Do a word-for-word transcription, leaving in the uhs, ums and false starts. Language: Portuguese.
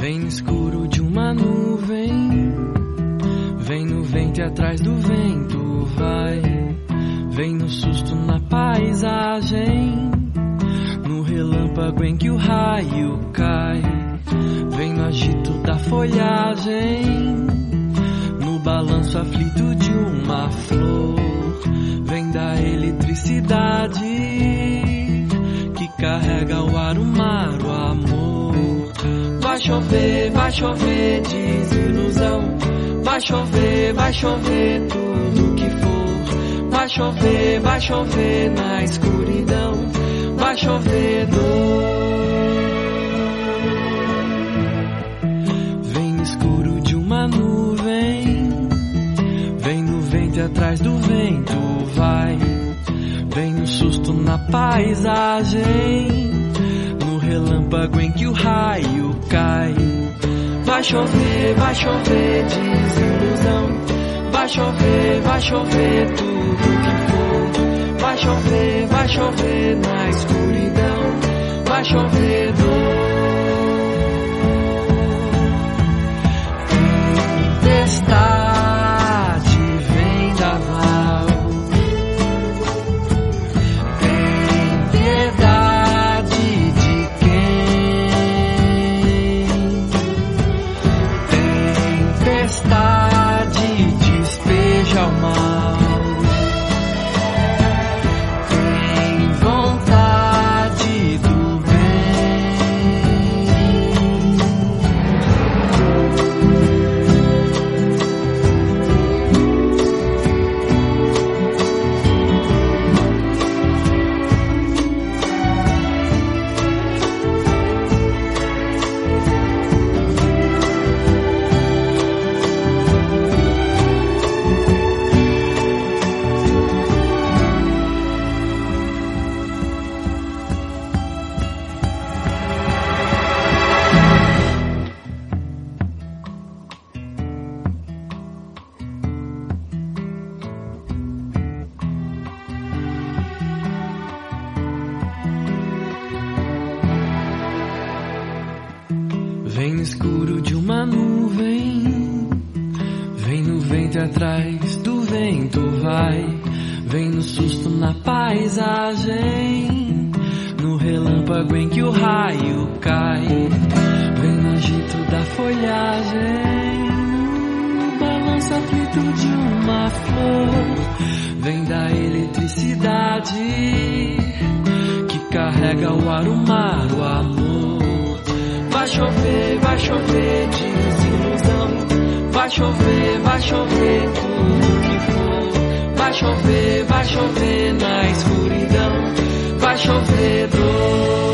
Vem no escuro de uma nuvem, vem no vento e atrás do vento vai. Vem no susto na paisagem, no relâmpago em que o raio cai. Vem no agito da folhagem, no balanço aflito de uma flor. Vem da eletricidade que carrega o ar, o mar, o amor. Vai chover, vai chover, desilusão. Vai chover, vai chover tudo que for. Vai chover, vai chover na escuridão. Vai chover dor. Vem no escuro de uma nuvem, vem no vento e atrás do vento vai. Vem no susto na paisagem, no relâmpago em que o raio cai. Vai chover, vai chover desilusão. Vai chover, vai chover tudo que for. Vai chover, vai chover na escuridão. Vai chover dor. Tempestade vendaval, tem piedade de quem? Tempestade despeja o mal, tem vontade do Vem no escuro de uma nuvem, vem no vento e atrás do vento vai. Vem no susto na paisagem, no relâmpago em que o raio cai. Vem no agito da folhagem, no balanço aflito de uma flor. Vem da eletricidade que carrega o ar, o mar, o amor. Vai chover, vai chover desilusão. Vai chover, vai chover tudo que for. Vai chover, vai chover na escuridão. Vai chover dor.